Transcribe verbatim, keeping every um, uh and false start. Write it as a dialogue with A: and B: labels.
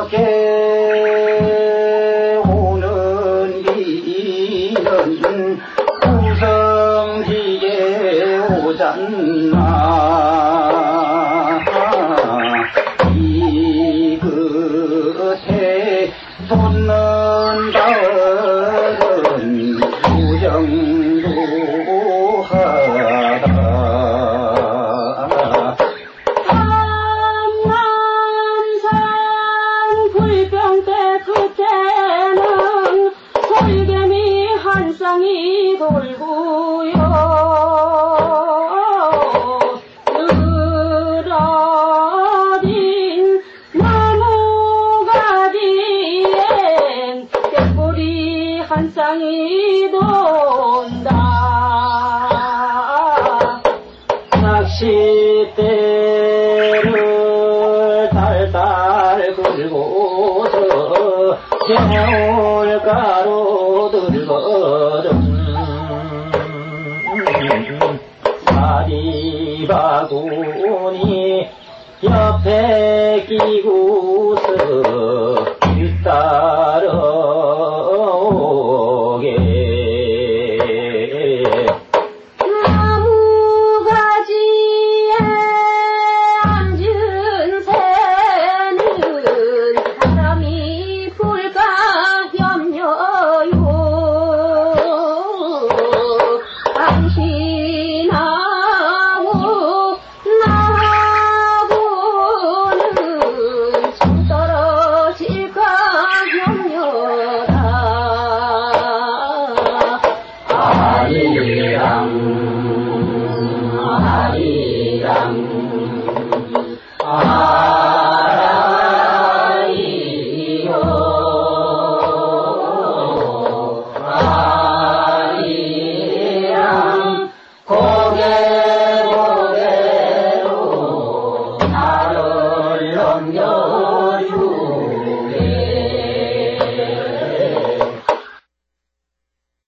A: 깨우는 비는 구성지게 오잖아. 이 그새 솟는 가을은 부정부하다.
B: 한남산 불병대 끝에는 솔개미 한 쌍이 돌고요. 늘어진 나무가 뒤엔 갯불이 한 쌍이 돈다.
A: 낚싯대를 달달 굴고서 겨울가루 들거든. 다리바구니 옆에 끼고서 뒤따라오게.
B: 나무가지에 앉은 새는 사람이 볼까 염려요. 당신하고 나하고는 정 떨어질까 염려다.
A: 아리랑 아리랑 아라이요 아리랑 고개 고개로 나를 넘겨주